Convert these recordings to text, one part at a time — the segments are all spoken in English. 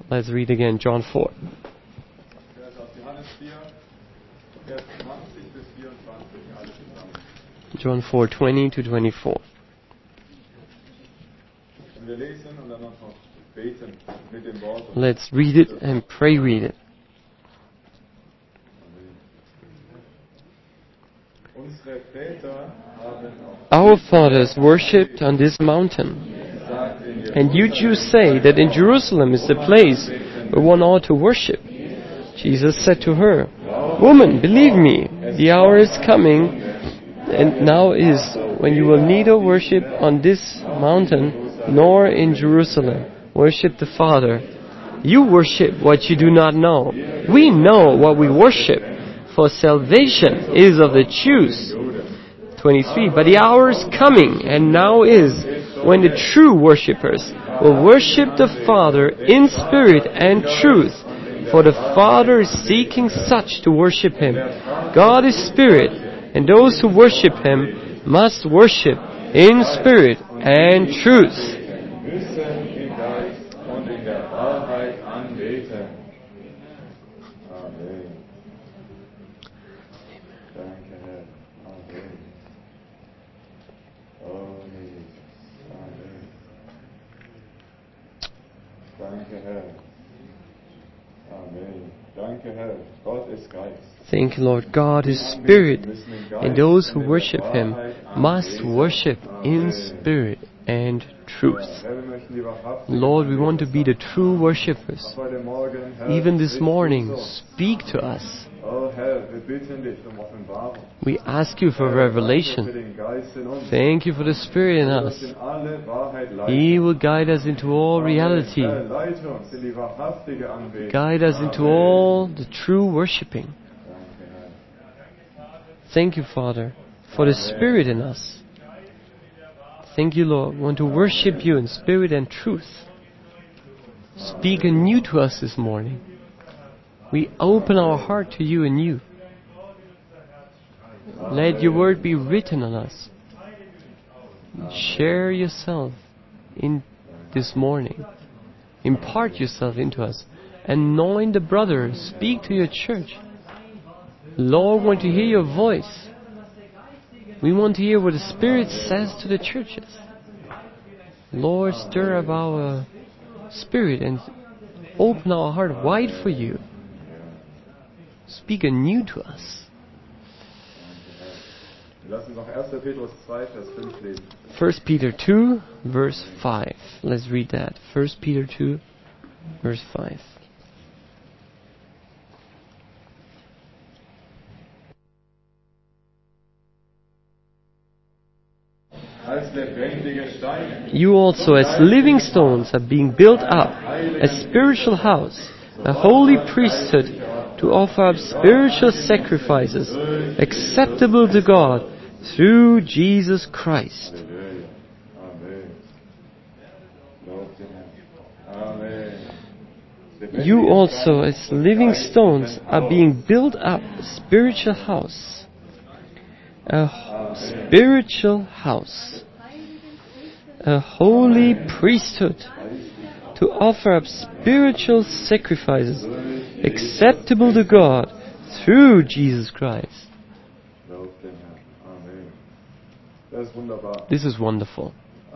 Let's read again John 4. John 4:20 to 24. Let's read it and pray read it. Our fathers worshipped on this mountain, and you Jews say that in Jerusalem is the place where one ought to worship. Jesus said to her, Woman, believe me, the hour is coming, and now is, when you will neither worship on this mountain nor in Jerusalem. Worship the Father. You worship what you do not know. We know what we worship, for salvation is of the Jews. 23. But the hour is coming, and now is, when the true worshippers will worship the Father in spirit and truth. For the Father is seeking such to worship Him. God is spirit, and those who worship Him must worship in spirit and truth. Thank you, Lord. God is spirit, and those who worship Him must worship in spirit and truth. Lord, we want to be the true worshippers. Even this morning, speak to us. We ask you for revelation. Thank you for the Spirit in us. He will guide us into all reality. Guide us into all the true worshipping. Thank you, Father, for the Spirit in us. Thank you, Lord. We want to worship you in spirit and truth. Speak anew to us this morning. We open our heart to you anew. Let your word be written on us. Share yourself in this morning. Impart yourself into us. Anoint the brothers. Speak to your church. Lord, we want to hear your voice. We want to hear what the Spirit says to the churches. Lord, stir up our spirit and open our heart wide for you. Speak anew to us. 1 Peter 2, verse 5. Let's read that. 1 Peter 2, verse 5. You also, as living stones, are being built up, a spiritual house, a holy priesthood, to offer up spiritual sacrifices acceptable to God through Jesus Christ. You also, as living stones, are being built up, a spiritual house, a holy priesthood, to offer up spiritual sacrifices acceptable to God through Jesus Christ. This is wonderful.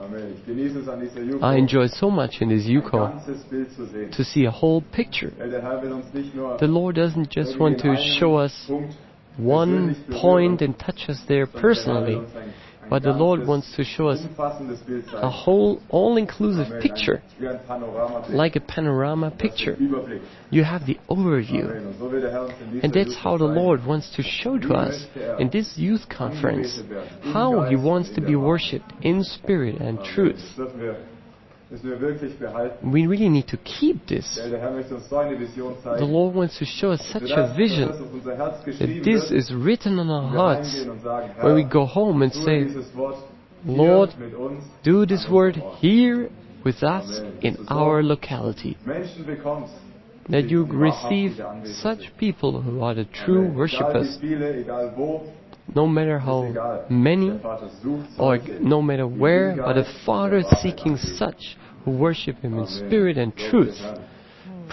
I enjoy so much in this YouCall to see a whole picture. The Lord doesn't just want to show us one point and touch us there personally, but the Lord wants to show us a whole, all-inclusive picture, like a panorama picture. You have the overview. And that's how the Lord wants to show to us in this youth conference how He wants to be worshipped in spirit and truth. We really need to keep this. The Lord wants to show us such a vision that this is written on our hearts when we go home and say, Lord, do this word here with us in our locality. That you receive such people who are the true worshippers, no matter how many or no matter where, but the Father is seeking such who worship Him in spirit and truth.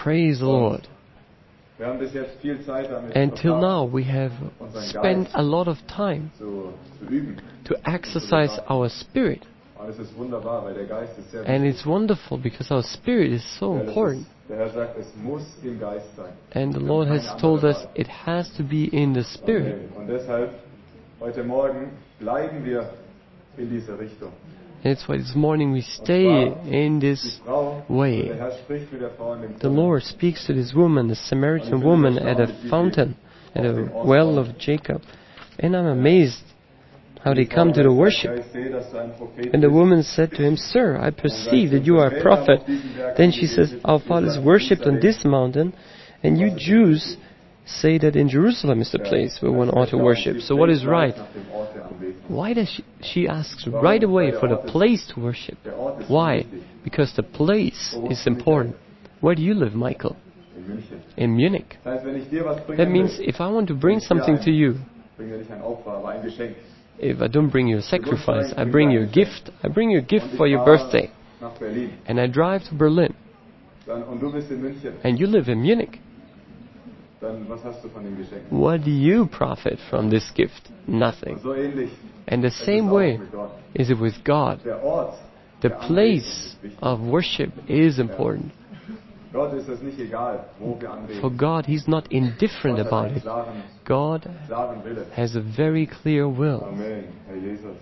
Praise the Lord. Wir haben bis jetzt viel Zeit damit Until verbracht, now, we have spent a lot of time zu üben. to exercise our spirit. Und es ist wunderbar, weil der Geist ist sehr And wichtig. it's wonderful because our spirit is so Weil es important. ist, der Herr sagt, es muss im Geist sein. And the Lord has told us it has to be in the spirit. Okay. Und deshalb, heute Morgen, bleiben wir in dieser Richtung. And that's why this morning we stay in Die this Frau, way. der Herr spricht mit der Frau in dem The Brunnen. Lord speaks to this woman, the Samaritan woman, at a fountain, at a well of Jacob. And I'm amazed how they come to the worship. Ja, ich sehe, dass du ein Prophet And the bist. woman said to him, Sir, I perceive that you are a prophet. Then she says, Our fathers worshipped on this mountain, and you Jews say that in Jerusalem is the place where one ought to worship. So what is right? Nach dem Ort der Anbetung. Why does she asks right away for the place to worship? Der Ort ist Why? wichtig. Because the place is important. Where do you live, Michael? In München. In Munich. Das heißt, wenn ich dir was bringen That means will, if I want to bring something to you, bring dir nicht ein Opfer, aber ein Geschenk. if I don't bring you a sacrifice, I bring you a gift. I bring you a gift for your birthday. Nach Berlin. And I drive to Berlin. Und du bist in München. And you live in Munich. Dann was hast du von dem Geschenk? What do you profit from this gift? Nothing. So ähnlich And the ist es same auch way mit Gott. is it with God. Der Ort, The der Anbetung place ist wichtig. of worship is important. Gott ist es nicht egal, wo wir anbeten. For God, He's not indifferent Gott hat about einen it. klaren, God klaren Wille. has a very clear will. Amen, Herr Jesus.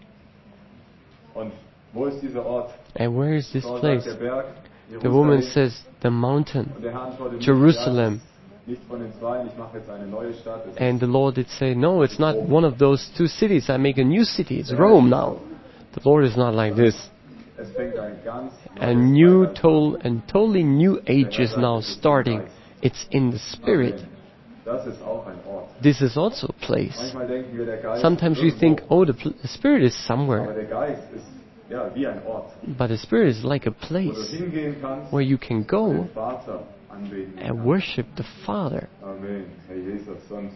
Und wo ist dieser Ort? And where is this Frau place? sagt, der Berg, The woman Jerusalem. says, the mountain, Und der Herr antwortet nicht, Jerusalem. ja, nicht von den zwei, ich mache jetzt eine neue Stadt. Es And the Lord did say, no, it's not one of those two cities. I make a new city. It's Rome now. The Lord is not like this. es fängt ein ganz A neues new, Zeitalter an. totally new age is now starting. It's in the Spirit. Amen. Das ist auch ein Ort. This is also a place. Manchmal denken wir, der Geist Sometimes ist we irgendwo, think, oh, the Spirit is aber somewhere. der Geist ist ja wie ein Ort, But the Spirit is like a wo du place hingehen kannst, where you can go den Vater anbeten and kannst. worship the Father. Amen, Herr Jesus. Und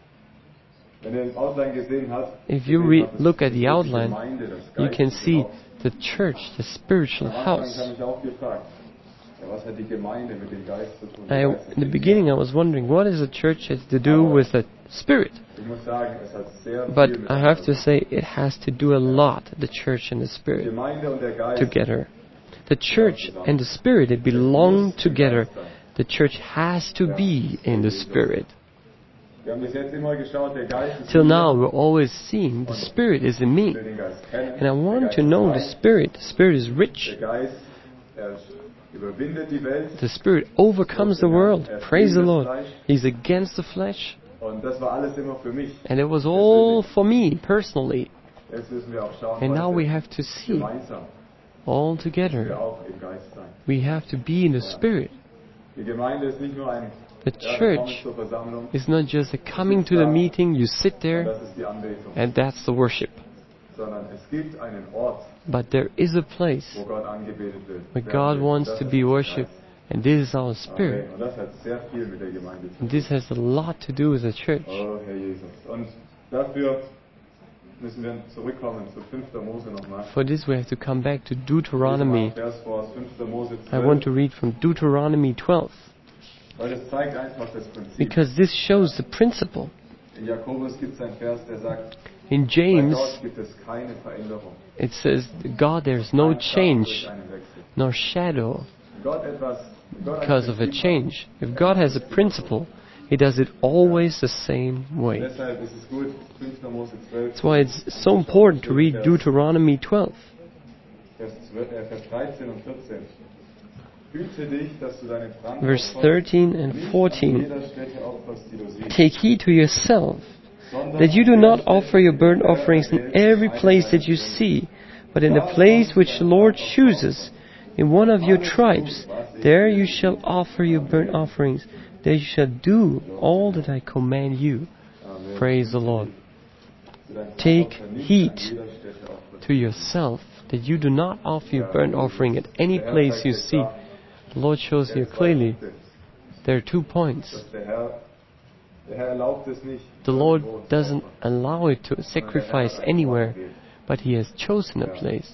wenn ihr den Outline gesehen habt, If you look at the outline, you can see the church, the spiritual Am Anfang house. habe ich auch gefragt, ja, was hat die Gemeinde mit dem Geist zu tun? In the beginning, I was wondering, what is a church has to do with the Spirit? Ich muss sagen, es hat sehr But viel mit I have to say, it has to do a lot, the church and the Die Spirit, Gemeinde und der Geist together. The church and the Spirit, they belong together. The church has to be in the Spirit. Wir haben bis jetzt immer geschaut, der Geist ist Till in mir. now, we're always seeing the Spirit is in me. Ich will den Geist kennen. And I want Der to Geist know ist the reich. Spirit. The Spirit is rich. Der Geist, er überwindet die Welt. The Spirit overcomes the world. Praise the Lord. He's against the flesh. Und das war alles immer für mich. And it was all for me, personally. Jetzt müssen wir auch schauen, And now heute we have to see gemeinsam all wir together. auch im Geist sein. We have to be in the Spirit. Die Gemeinde ist nicht nur ein The ja, church komm zur Versammlung, It's not just a coming to the meeting, you sit und there, das ist die Anbetung, and that's the worship. sondern es gibt einen Ort, But there is a place wo Gott angebetet wird. where God wants to be worshipped, and this is our spirit. Amen. Und das hat sehr viel mit der Gemeinde zu tun. And this has a lot to do with the church. Oh, Herr Jesus. Und dafür müssen wir zurückkommen zu 5. Mose nochmal. For this, we have to come back to Deuteronomy. Vers vor aus 5. Mose I want 12, to read from Deuteronomy 12, weil das zeigt einfach das Prinzip. because this shows the principle. In Jakobus gibt es einen Vers, der sagt, In bei James, Gott gibt es keine Veränderung. it says, God, there's no Kein Schatten change, durch einen Wechsel. nor shadow Wenn Gott ein because of a Prinzip change. If God has a principle, He does it always the same hat, way. deshalb ist es gut, 5. Mose 12, That's why it's so important to read Deuteronomy 12. Vers 13 und 14. Hüte dich, dass du deinen Verse 13 and 14. jeder Stätte opferst, die du siehst, Take heed to yourself, sondern that you do not offer your burnt offerings in every place that you see, but in the place which the Lord chooses, in one of your tribes. There you shall offer your burnt offerings. There you shall do all that I command you. Praise the Lord. Take heed to yourself, that you do not offer your burnt offering at any place you see. The Lord shows here clearly there are 2 points. Der Herr erlaubt es nicht, The Lord doesn't allow it to sacrifice anywhere, but He has chosen a place.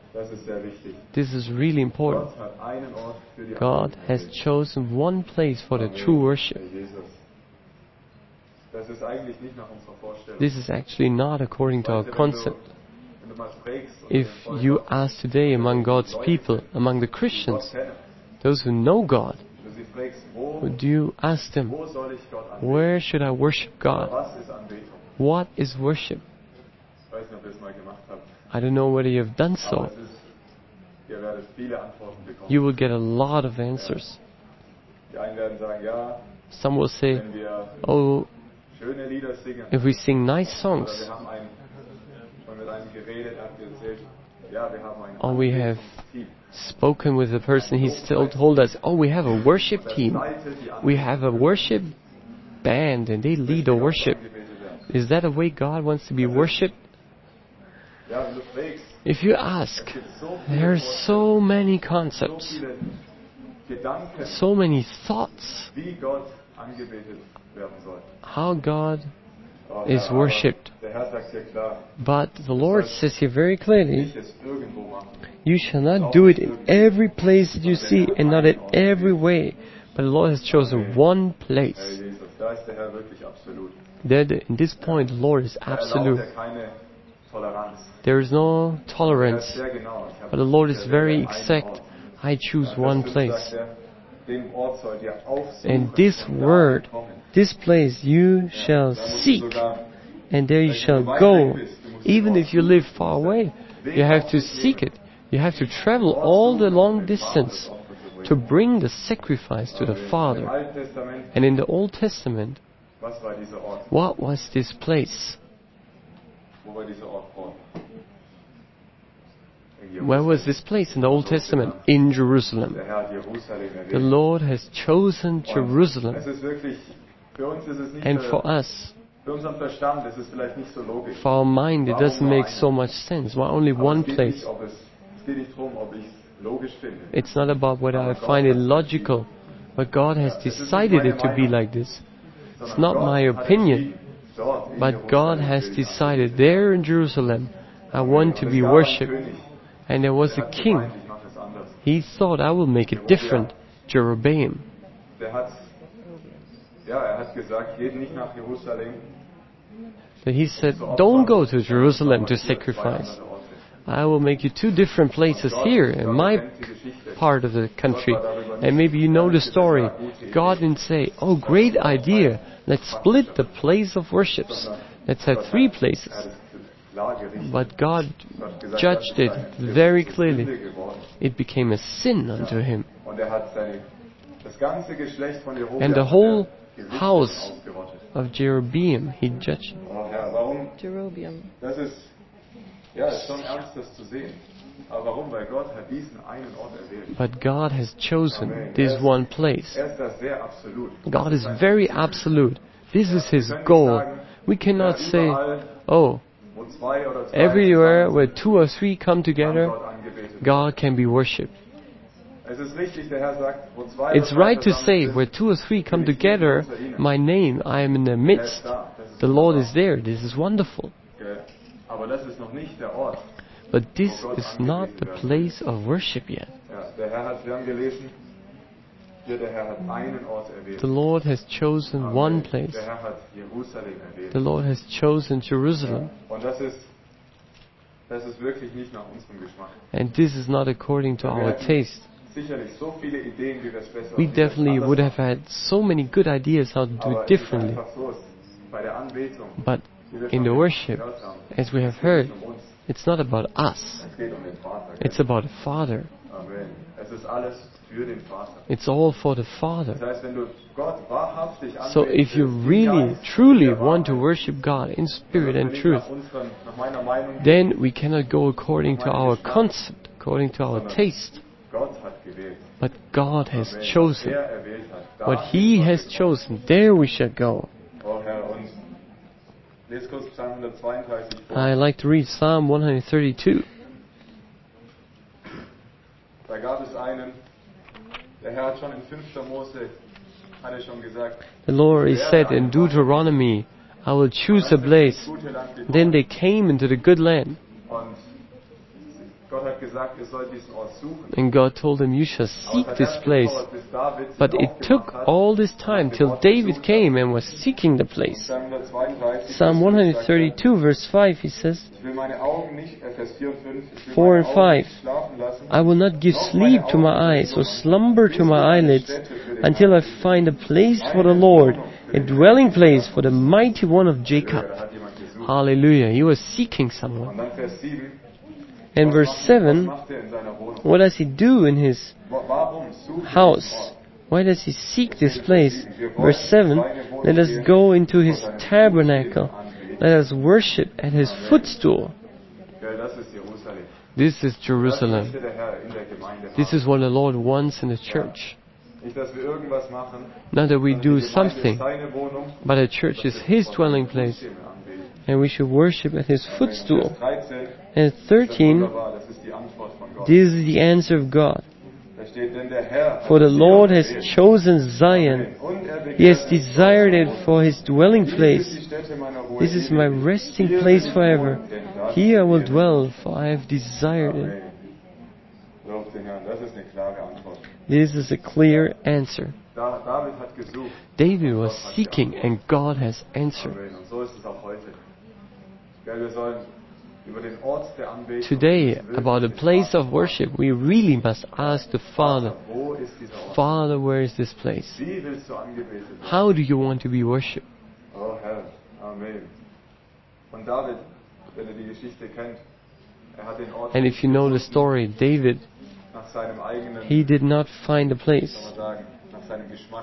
Das ist sehr wichtig. This is really important. Gott hat einen Ort für die God has chosen one place for the true worship. Herr Jesus. Das ist eigentlich nicht nach unserer Vorstellung. This is actually not according to our Weißt du, concept. wenn du mal fragst, If you ask today among God's people, among the Christians, those who know God, du sie fragst, would you ask them, wo soll ich Gott anbeten? where should I worship God? Was ist Anbetung? What is worship? Ich weiß nicht, ob ihr es mal gemacht habt. I don't know whether you have done Aber so. es ist, ihr werdet viele Antworten bekommen. You will get a lot of answers. Die einen werden sagen, ja, Some will say, wenn wir oh, schöne Lieder singen, if we sing nice oder songs, wir haben und mit einem geredet, hat erzählt, ja, wir haben ein or we have Anbetungsteam. spoken with a person, he still told us, oh, we have a worship team. We have a worship band and they lead the worship. Is that a way God wants to be worshipped? Ja, wenn du fragst, If you ask, es gibt so there are so many so concepts, viele Gedanken, so many thoughts, wie Gott angebetet werden soll. how God Oh, is Herr, aber worshipped. Der Herr sagt hier klar, But the Lord says here very clearly, nicht es irgendwo machen. you shall not do it in every place that you see and not in every way. But the Lord has chosen one Herr place. Jesus, da ist der Herr wirklich absolut. That in this point, the Lord is Da erlaubt absolute. er keine Toleranz. There is no Er ist tolerance. sehr genau. Ich habe But the Lord is sehr very einen exact. Ort. I choose Vers one 5 place. sagt er, den Ort sollt ihr aufsuchen And this und dahin word, kommen. this place you shall Da musst du seek, sogar, and there you shall go. Even if you live far away, you have to seek it. You have to travel all the long distance to bring the sacrifice to the Im Father. Alten Testament, And in the Old Testament, was war dieser Ort? what was this place? Wo war dieser Ort vor? Where was this place in the Old Testament? In Jerusalem. Der Herr hat Jerusalem The erwähnt. Lord has chosen Es Jerusalem. ist wirklich, für uns ist es nicht, And for us, für unseren Verstand ist es vielleicht nicht so logisch. for our mind, it doesn't make so much sense. Why only Aber one es geht place? nicht, es geht nicht darum, ob ich es logisch finde. It's not about whether I find it logical, but God has decided it to be like this. It's Sondern not Gott my hat opinion, entschieden, dort in but God Jerusalem has will ich decided there in Jerusalem, I want to Und be es gab einen worshipped. König, And there was der a hat king. gemeint, ich mache es anders. He thought, I will make it different. Jeroboam. Der hat, er hat gesagt, geht nicht nach Jerusalem. So he said, don't go to Jerusalem to sacrifice. I will make you two different places here in my part of the country. And maybe you know the story. God didn't say, oh, great idea. Let's split the place of worships. Let's have three places. But God judged it very clearly. It became a sin unto him. And the whole house of Jeroboam, he judged. Jeroboam. Das ist schon ernst, das zu sehen. Aber warum? Weil Gott hat diesen einen Ort erwählt. But God has chosen this one place. Ist da sehr absolut. God is very absolute. This is His goal. We cannot say, oh, Wo zwei oder zwei everywhere where two or three come together, Gott angebetet. God can be worshipped. Es ist richtig, der Herr sagt, wo zwei It's oder drei right to versammelt say, sind, where two or three come together, my name, I am in the midst. da. Das ist The Lord is there. This is wonderful. Aber das ist noch nicht der Ort. But this is not the place of worship yet. Ja, der Herr hat, wir haben gelesen, hier der Herr hat einen Ort erwählt. The Lord has chosen one place. Der Herr hat Jerusalem erwählt. The Lord has chosen Jerusalem. Und das ist wirklich nicht nach unserem Geschmack. And this is not according to our taste. Sicherlich so viele Ideen, wie wir es besser We und wie wir es definitely anders would machen. have had so many good ideas how to do Aber it es ist differently. einfach so, bei der Anbetung, But wie wir in the schon worship, gehört haben, as we have es heard, geht nicht um uns, it's not about us. es geht um den Vater. It's about the Father. Amen. Es ist alles für den Vater. It's all for the Das Father. heißt, wenn du Gott wahrhaftig So if you really, truly want to worship God in spirit and truth, nach meiner Meinung, then we cannot go according to our concept, according to our taste. Gott hat gewählt. But God has Amen. chosen. Was er erwählt hat. What He has chosen, there we shall go. Oh Herr, und lese kurz Psalm 132 vor. I like to read Psalm 132. Da gab es einen, der Herr hat schon in 5. Mose, hat er schon gesagt, The Lord is said in Deuteronomy, I will choose a place. Then they came into the good land. und Gott hat gesagt, ihr sollt diesen Ort suchen. And God told him, you shall seek Aber es hat this erst place. gedauert, bis David sich But it took aufgemacht hat, all this time till David came and was seeking the place. Psalm 132, Psalm 132 verse 5, he says, Ich will meine Augen nicht, Vers 4 und 5, ich will 4 meine and Augen 5. nicht schlafen lassen, I will not give sleep to my eyes or slumber to my eyelids until I find a place for the Lord, a dwelling place for the mighty one of Jacob. da hat jemand gesucht. Hallelujah. He was seeking Und someone. dann Vers 7, And verse was 7, macht er in seiner Wohnung? what does he do in his Warum sucht er house? diesen Ort? Why does he seek this place? Verse 7, let us go into his tabernacle. Let us worship at his footstool. Ja, das ist Jerusalem. This is Das Jerusalem. möchte der Herr in der Gemeinde This haben. is what the Lord wants in the church. Nicht, dass wir irgendwas machen, Not that we sondern do die Gemeinde something, ist seine Wohnung, but the church is his dwelling place, Fußstehen anbeten. and we should worship at his Vers footstool. 13, And das ist 13, wunderbar, das ist die Antwort von Gott. this is the answer of God. Da steht, denn der Herr For the hat Lord Zion has erwählt. chosen Zion. Und er He has begehrt desired it for his dwelling Dies ist place. die Stätte meiner Ruhe. This is my resting place forever. Here I will dwell, for I have desired it. Amen. Lob den Herrn, das ist eine klare Antwort. This is a clear answer. David hat gesucht. David was seeking, and God has answered. Amen. Und so ist es auch heute. Gell, wir sollen über den Ort der Anbetung Today, wirklich about a den place Vater of worship, we really must ask the Father, fragen, wo ist dieser Ort? Father, where is this place? Wie willst du angebetet werden? How do you want to be worshipped? Oh Herr, Amen. Und David, wenn ihr die Geschichte kennt, er hat den Ort And if you know the story, David, nach seinem eigenen, he did not find a place kann man sagen, nach seinem Geschmack.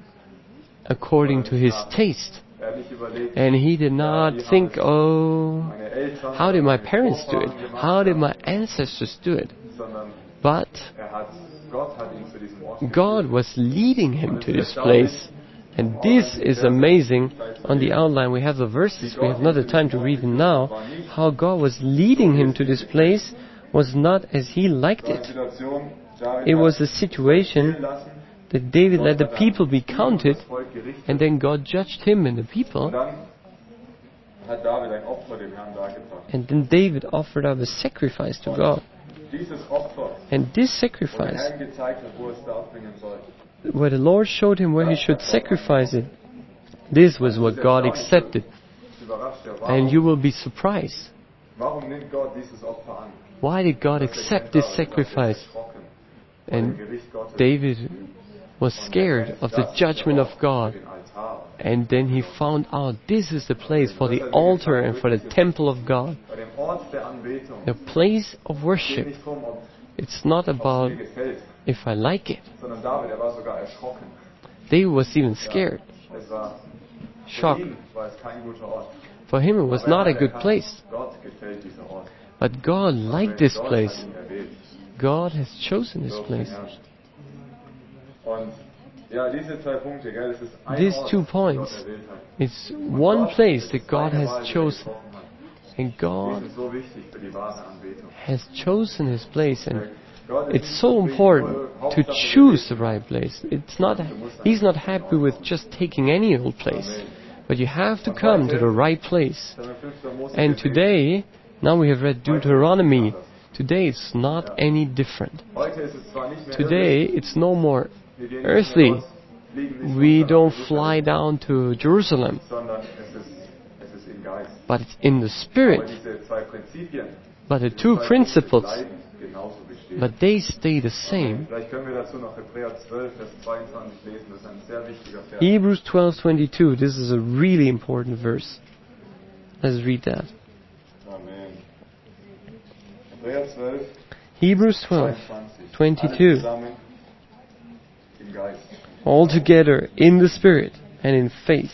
according to his taste. Er hat nicht überlegt, And he did not think, oh, meine Eltern, how did my meine parents do it? Vorfahren gemacht How did haben, my ancestors do it? sondern But Gott hat ihn zu diesem Ort God was leading him to this place. And this is amazing. On the outline we have the verses, we have not the time to read them now. How God was leading him to this place was not as he liked it. Situation, David It hat was a situation lassen, that David let the people be counted, das Volk gerichtet. and then God judged him and the Und people, dann hat David ein Opfer dem Herrn dargebracht. and then David offered up a sacrifice to God. Dieses Opfer, And this wo der sacrifice, Herrn gezeigt hat, wo es darbringen soll. where the Lord showed him where he should sacrifice it, this was what God accepted. Das überrascht ja. And you will be surprised. Warum nimmt Gott dieses Opfer an? Why did God accept this sacrifice? And David was scared of the judgment of God. And then he found out this is the place for the altar and for the temple of God. Bei dem Ort der Anbetung The place of geht worship. nicht drum, ob It's not es about mir gefällt, if I like it. sondern David, er war sogar erschrocken. David was even scared, Es war, für shocked. ihn war es kein guter Ort. For him it was Aber not er a hat good erkannt, place. Gott gefällt dieser Ort. But God liked this Gott place. hat ihn erwählt. God has chosen this Lob den place. Herrn. Und ja, diese zwei Punkte, gell, es ist ein These Ort, 2 den points. Gott erwählt hat. It's one place that God Seine has Wahl, die er chosen. getroffen hat. And Die God sind so wichtig für die wahre Anbetung. has chosen His place. And Gott ist it's nicht so zufrieden, important nur to Hauptsache choose the right place. It's not, He's not happy with just taking any old place. But you have to come to the right place. wir 5. Mose And gesehen. today, now we have read Deuteronomy. Today it's not any different. Heute ist es zwar nicht mehr Today irrlich, it's no more wir gehen nicht earthly. mehr raus, fliegen nicht We runter nach don't Jerusalem, fly down to Jerusalem, sondern es ist im Geist. but it's in the Aber Spirit. diese zwei Prinzipien, But the diese two zwei principles, bleiben genauso bestehen. but they stay the same. Vielleicht können wir dazu noch Hebräer 12, Vers 22 lesen. Das ist ein sehr wichtiger Vers. Hebrews 12:22. This is a really important verse. Let's read that. Amen. Hebräer 12, Hebrews 22. 12:22. Alles zusammen im Geist. All together in the Spirit and in faith.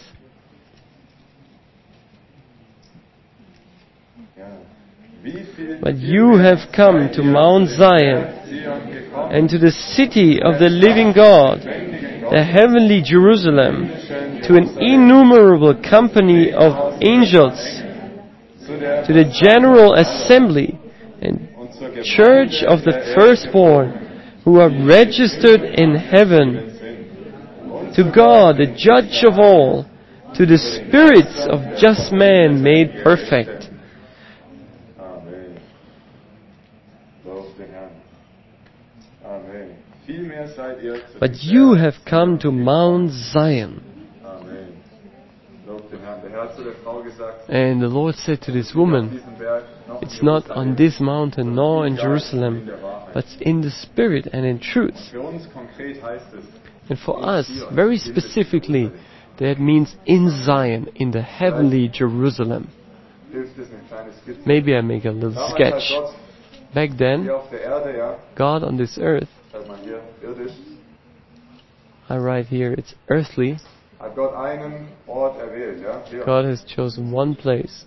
Ja. Wie viel But you have come to Mount Zion Zion gekommen, and to the city of the living God, the heavenly Jerusalem, to an innumerable company of angels, to the general assembly and und zur Gemeinde church of the firstborn who are registered in heaven, to God, the judge of all, to the spirits of just men made perfect. Amen. seid ihr zu But dem you Berg have come to Mount Zion. Amen. Lobt den Herrn. Der Herr hat zu der Frau gesagt, And the Lord said to this auf woman, diesem Berg, noch in it's not Jerusalem, on this mountain nor in in Jerusalem, der Wahrheit. but in the Spirit and in truth. Für uns konkret heißt es, And for us, very specifically, that means in Zion, in the heavenly Jerusalem. hilft es ein kleines Skizze. Maybe I make a little Damals hat sketch. Gott Back then, hier auf der Erde, ja, God on this earth, schreibt man hier, irdisch, I write here, it's earthly. hat Gott einen Ort erwählt, ja, hier, God has chosen one place.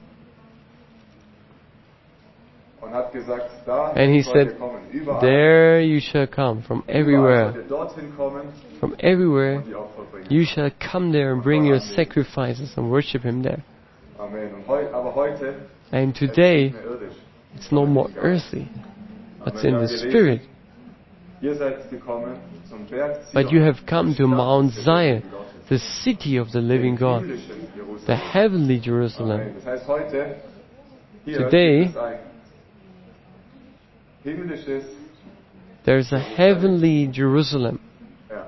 und hat gesagt, da And He sollt ihr said, kommen, überall, there you shall come, from überall everywhere. sollt ihr dorthin kommen From everywhere, und die Opfer bringen. you shall come there and bring your sacrifices and worship Him there. Amen. Und aber heute And es ist today, nicht mehr irdisch. it's no more earthly, but it's Amen. in Wir the haben Spirit. gelesen, ihr seid gekommen zum Berg Zion, But you have come die to Stadt Mount des Zion, lebendigen Gottes, the city of the living den God, himmlischen Jerusalem. the heavenly Amen. Jerusalem. Das heißt, heute hier Today, gibt es ein himmlisches, There's a heavenly Jerusalem. ja,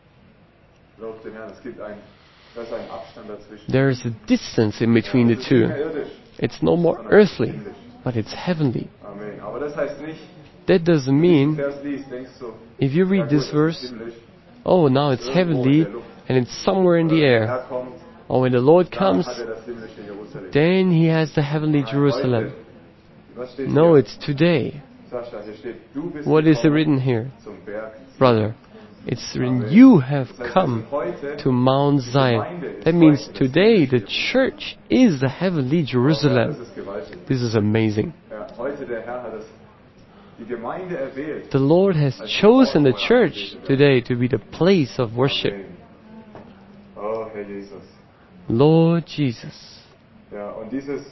lobt den Herrn, es gibt da ist ein Abstand dazwischen. There is a distance in between the Es ist nicht two. mehr irdisch, It's no more sondern es ist earthly, himmlisch. but it's heavenly. Amen. Aber das heißt nicht, That doesn't wenn du mean, diesen Vers liest, denkst du, if you ja read gut, this es ist verse, himmlisch, oh, now it's heavenly and it's somewhere in the der air. Herr kommt, Oh, when the Lord dann comes, hat das himmlische Jerusalem. then He has the heavenly Nein, Jerusalem. heute, was steht No, hier? it's today. Sascha, hier steht, du bist What is gekommen written here, zum Berg Zion. brother? It's written, you have Das heißt, come heute to Mount Zion. That means today the church is the heavenly das Jerusalem. ist gewaltig. This is amazing. Ja, heute der Herr hat die Gemeinde erwählt. The Lord has chosen the church today to be the place of worship. Amen. Oh, Herr Jesus. Lord Jesus. Ja, und dieses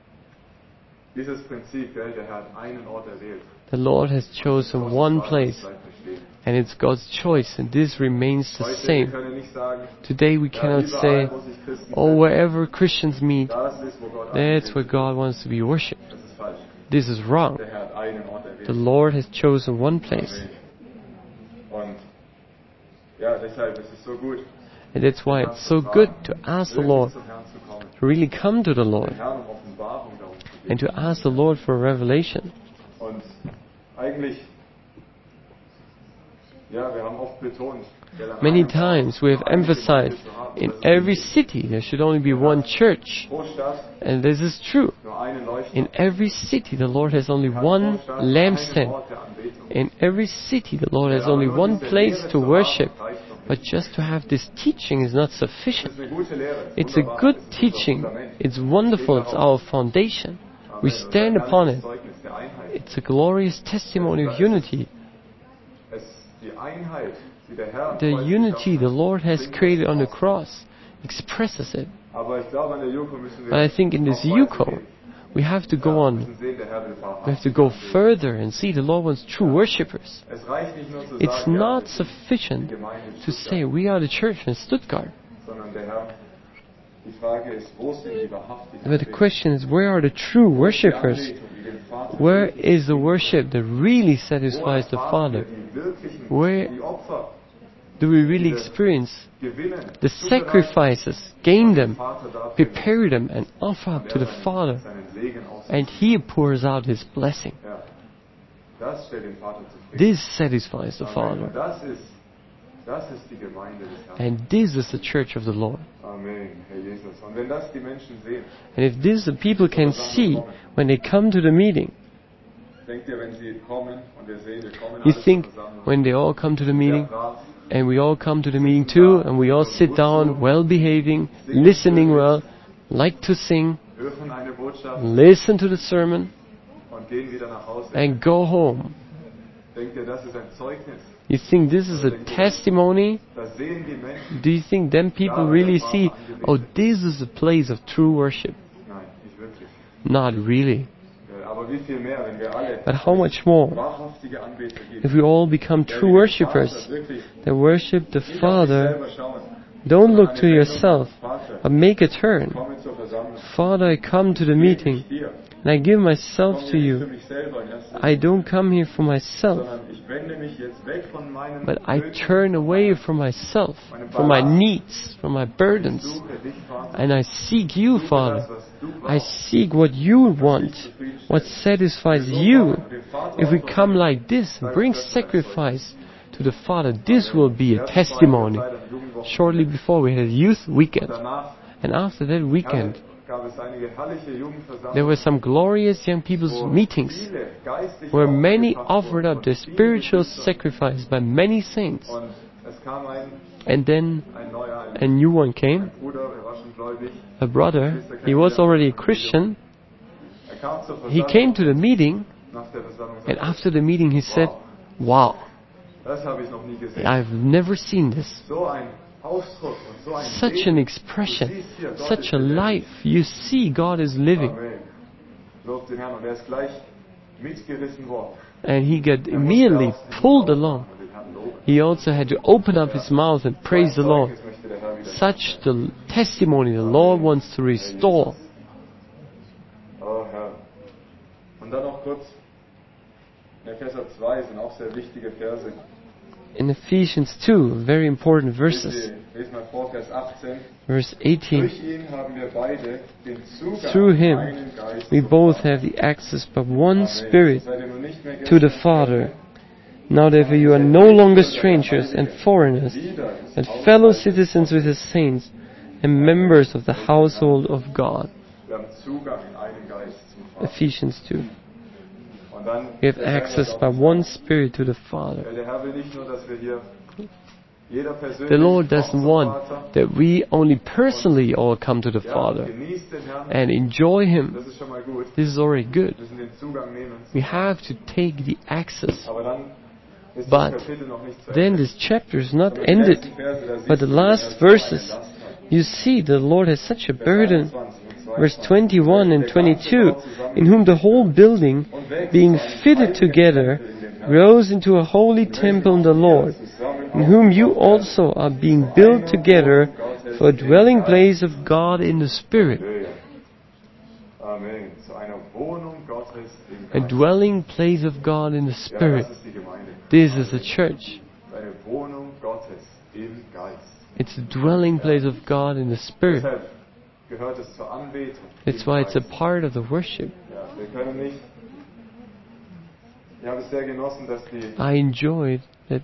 Prinzip, gell, der Herr hat einen Ort erwählt. The Lord has chosen one place, Bleibt bestehen. and it's God's choice, and this remains the Heute, wir same. können nicht sagen, Today we ja, cannot überall, say, wo sich Christen oh, treffen, wherever Christians meet, das ist, wo Gott that's anbetet. where God wants to be worshipped. Das ist falsch. This is wrong. Der Herr hat einen Ort erwählt. The Lord has chosen one place, Amen. Und ja, deshalb ist es so gut, and that's why it's so good to ask the wirklich Lord, zum Herrn zu kommen, to really come to the den Lord, Herrn um Offenbarung darum zu bitten. and to ask the Lord for revelation. Und eigentlich, ja, wir haben oft betont, gell, an Many einem Ort times we have nur eine Gemeinde emphasized zu haben, in das ist every wichtig. city there should only be one church, Pro Stadt and this is true. nur einen Leuchter. In every city the Lord has only Hat one pro Stadt einen lampstand. Ort der Anbetung. In every city the Lord has Ja, aber only nur one diese place Lehre to zu haben, worship. reicht noch But nicht. just to have this teaching is not Das sufficient. ist eine gute Lehre. It's a Wunderbar. good Das ist unser teaching. Fundament. It's wonderful. It's our foundation. Amen. We Und ein stand upon herrliches it. Zeugnis der Einheit. It's a glorious testimony of unity. Die Einheit, die der Herr am The Kreuz unity geschaffen the hat, Lord has bringt das created on the aus. cross expresses it. Aber ich glaube, an der Juko müssen wir But I think in this auch Yuko, weitergehen. we have to go Wir on. müssen sehen, der Herr will We have to go wahrhaftig anbeten. further and see the Lord wants true worshippers. Es reicht nicht nur zu It's sagen, ja, not wir sind die sufficient Gemeinde in to Stuttgart, say we are the church in Stuttgart. sondern der Herr, die Frage ist, wo sind die wahrhaftigen But the Anbeter? question is, where are the true Wo ist die worshippers? Anbetung, die den Vater Where wirklich is the befriedigt? worship that really Wo satisfies the erfahren wir Father? die wirklichen, Where die Opfer do we really experience gewinnen, the zubereiten sacrifices, gain und them, den Vater dafür prepare them, and offer up und to er the Father? seinen Segen ausgießt. And He pours out His blessing. Ja, das stellt den Vater zufrieden. This satisfies the Amen. Father. Und das ist die Gemeinde des Herrn. And this is the church of the Lord. Amen, Herr Jesus. Und wenn das die Menschen sehen, And if this the people can see when they come to the meeting, denkt ihr, wenn sie kommen und wir sehen, wir kommen you alle think zur Versammlung, when they all come to the sehr meeting, brav, and we all come to the meeting too, and we all sit down, well behaving, listening well, like to sing, hören eine Botschaft listen to the sermon, und gehen wieder nach Hause. and go home. Denkt ihr, das ist ein Zeugnis? You think this is a testimony? Das sehen die Menschen? Do you think then people really see, oh, this is a place of true worship? Nein, nicht wirklich. Not really. Ja, aber wie viel mehr, wenn wir alle But how much more wahrhaftige Anbeter geben, if we all become true worshippers wirklich that worship the nicht auf sich Father? selber schauen, Don't look sondern to eine Wendung yourself, machen. Vater, but make a turn. komme zur Versammlung. Father, I come to the meeting. Dir. and I give myself to Für you. mich selber in erster I don't come here for myself, sondern ich wende mich jetzt weg von meinen but I turn away from myself, from my needs, from my burdens, suche dich, Vater. and I seek you, Das, Father. was du I brauchst. seek what you want, what satisfies you. If we come like this and bring sacrifice to the Father, this will be a testimony. Shortly before we had a youth weekend, Danach and after that weekend gab es einige herrliche Jugendversammlungen, there were some glorious young people's wo meetings viele geistliche where Opfer many gebracht offered wurden up their von vielen spiritual Geschwistern. sacrifice by many saints. Und es kam And then ein neuer, a new one came, Bruder, er war schon gläubig. a brother. He was already a Christian. Er kam zur He Versammlung, came to the meeting, nach der Versammlung and sagte, after the meeting he said, "Wow, das habe ich noch nie gesehen. I've never seen this. So ein Ausdruck und so ein Such an Leben. expression, Du siehst hier, Gott such ist a lebendig. life. You see God is living." Amen. Lob den Herrn. Und er ist gleich mitgerissen worden. And he got immediately pulled along. Und den Herrn loben. He also had to open up his mouth and praise the Lord. Zeugnis möchte der Herr wieder. Such the testimony the Lord wants to restore. Oh Herr. Und dann noch kurz, in Epheser 2 sind auch sehr wichtige Verse. In Ephesians 2, very important verses. Lesen mal vor, Vers 18. Verse 18. Durch ihn haben wir beide den Zugang Through zum him, einen Geist we zum both Vater. have the access by one Amen. Spirit Seid ihr nun nicht mehr to the Gäste, Father. Now therefore you are no longer strangers and foreigners, but fellow citizens with the saints and members of the household of God. Wir haben Zugang in einen Geist zum Vater. Ephesians 2. Und dann, We have der Herr access sagt by auch, one Spirit to the Father. der Herr will nicht nur, dass wir hier jeder persönlich The Lord kommt doesn't zum want Vater. that we only personally all come to the Ja, Father genießt den Herrn. and enjoy Him. Das ist schon mal gut. This is already good. Wir müssen den Zugang nehmen. We have to take the access. Aber dann ist But das Kapitel noch nicht zu then Ende. this chapter is not Und die ended. letzten Verse, da siehst But the du, last dass er so eine verses, Last hat. you see the Lord has such a burden. Vers 21 und Verse 22. 21 and Der ganze 22, Bau zusammen in whom the whole building, und wächst being zu einem fitted heiligen together, Tempel in dem Herrn. grows into a holy temple in the Lord, in whom you also are being built together for a dwelling place of God in the Spirit. Halleluja. Amen. Zu einer Wohnung Gottes im A Geist. dwelling place of God in the Ja, Spirit. das ist die Gemeinde. This is the church. Eine Wohnung Gottes im Geist. It's a dwelling place of God in the Spirit. Deshalb gehört es zur Anbetung. That's im why it's a Geist. part of the worship. Ja, wir können nicht. Ich habe es sehr genossen, dass I enjoyed that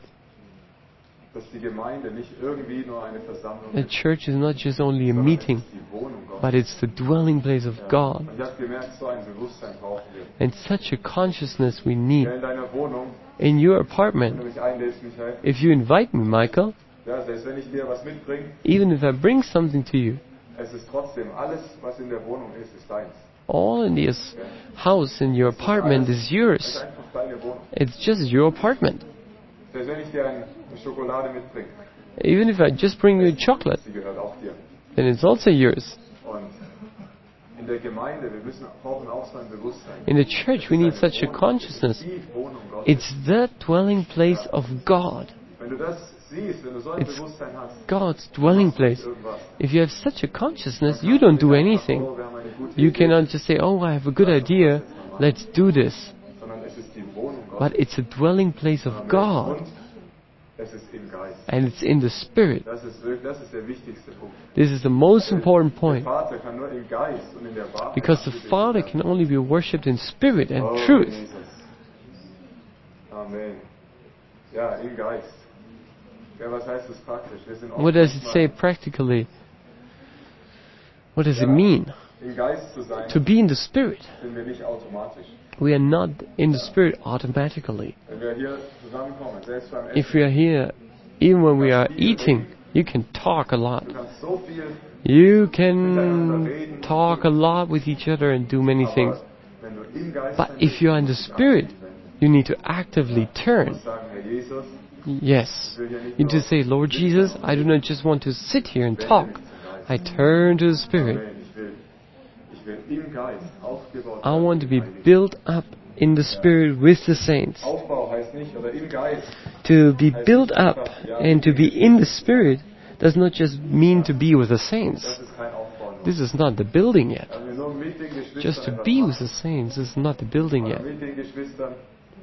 die Gemeinde nicht irgendwie nur eine Versammlung the ist, church is not just only a sondern es meeting, ist die Wohnung Gottes. but it's the dwelling place of God. Und ich habe gemerkt, so ein Bewusstsein brauchen wir. And such a consciousness we need. Ja, in deiner Wohnung, In your wenn du apartment, mich einlädst, Michael, if you invite me, Michael, ja, selbst wenn ich dir was mitbringe, even if I bring something to you, es ist trotzdem alles, was in der Wohnung ist deins. all in this house, in your apartment is Es ist yours. einfach deine Wohnung. It's just your apartment. Selbst wenn ich dir eine Schokolade mitbringe, Even if I just bring you a chocolate, sie gehört auch dir. then it's also yours. Und in der Gemeinde, brauchen auch so ein Bewusstsein. In the church, we need such a consciousness. Die Wohnung Gottes. It's the dwelling place of God. Wenn du das siehst, wenn du so ein It's Bewusstsein hast, God's dwelling place. irgendwas, If you have such a consciousness, you don't do anything. oh, wir haben eine gute You Idee, cannot just say, oh, I have a good idea, let's do this. sondern es ist die Wohnung Gottes. But it's a dwelling place of God. Und es ist im Geist. And it's in the Spirit. Das ist der wichtigste Punkt. This is the most important Der point. Vater kann nur im Geist und in der Wahrheit Because the angebetet Father werden. can only be worshipped in spirit and Oh, truth. Jesus. Amen. Ja, im Geist. Ja, was heißt das praktisch? Wir sind What does it oftmals say practically? What does it mean? im Geist zu sein, To be in the Spirit. sind wir nicht automatisch. We are not in the Spirit automatically. Wenn wir hier zusammenkommen, selbst beim Essen, If we are here, even when we are eating, you can talk a lot. du kannst so viel, You can talk a lot with each other and do many things. aber wenn du im Geist But sein if you are in the musst du Spirit, aktiv werden. you need to actively Du turn. musst sagen, Herr Jesus, Yes. ich will hier nicht You need to nur say, Lord Jesus, I do not just want to sit here and talk. I turn to the Spirit. Amen. Ich will im Geist aufgebaut I werden. want to be built up in the Spirit with the saints. Aufbau heißt nicht, oder im Geist, To be built up and to be in the Spirit does not just mean to be with the saints. das ist kein Aufbau This is not the building yet. Wenn wir nur mit den Just to Geschwistern be etwas with the saints is not the building machen, yet. mit den Geschwistern,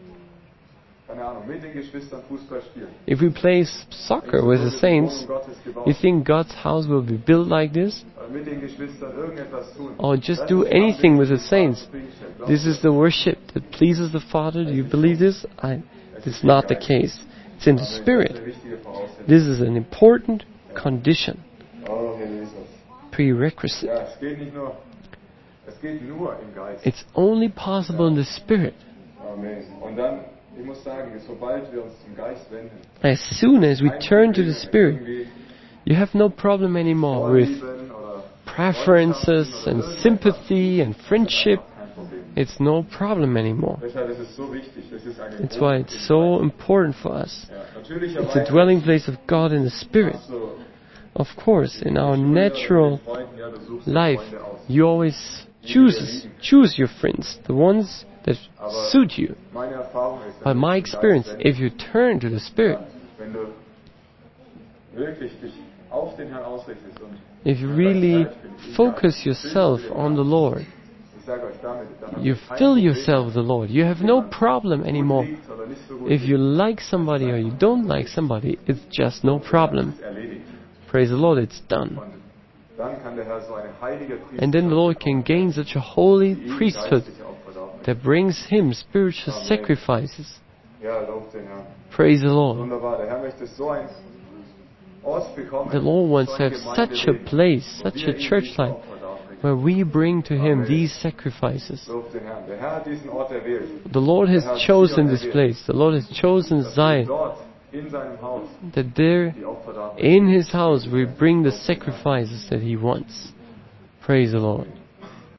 keine Ahnung, mit den Geschwistern Fußball spielen. If we play soccer with the saints, you think God's house will be built like this? Mit den Geschwistern irgendetwas tun. Or just do anything with the saints? This is the worship that pleases the Father. Do you believe this? This is not the case. It's in the Spirit. This is an important condition, Oh, Herr Jesus. prerequisite. Ja, es geht nur im Geist. It's only possible in the Spirit. Amen. Und dann, ich muss sagen, sobald wir uns zum Geist wenden, As soon as we turn to the Spirit, you have no problem anymore with Vorlieben oder preferences and sympathy and friendship. kein Problem. It's no problem anymore. Deshalb ist es so wichtig. Das ist eine That's why it's so important for us. Ja, It's a natürlicherweise dwelling place of God in the Spirit. hast du Of course, in our natural Freunden, ja, du suchst dir life, Freunde aus. you always choose your friends, the ones that suit you. Meine Erfahrung ist, But my experience, if you turn to the Spirit, wenn du wirklich dich auf den Herrn ausrichtest und if you really focus yourself on the Lord, ich sage euch damit you fill yourself with the Lord, you have no problem anymore. liegt oder nicht so gut If you like somebody or you don't like somebody, it's just no problem. erledigt. Praise the Lord, it's done. Und dann kann der Herr so eine heilige And then the Lord can gain such a holy priesthood geistliche Opfer darbringen. that brings Him spiritual sacrifices. Ja, lobt den Herrn. Praise the Lord. Wunderbar. Der Herr möchte so ein Ort bekommen. The Lord wants so to ein have such a Gemeindeleben, place, wo such wir a ihm church diese life, Opfer darbringen. where we bring to Him these sacrifices. Lobt den Herrn. Der Herr hat diesen Ort erwählt. The Lord has chosen this place. The Lord has chosen Zion, Dort, in seinem Haus, that there die Opfer darbringen. in His house we bring the sacrifices that He wants. Praise the Lord.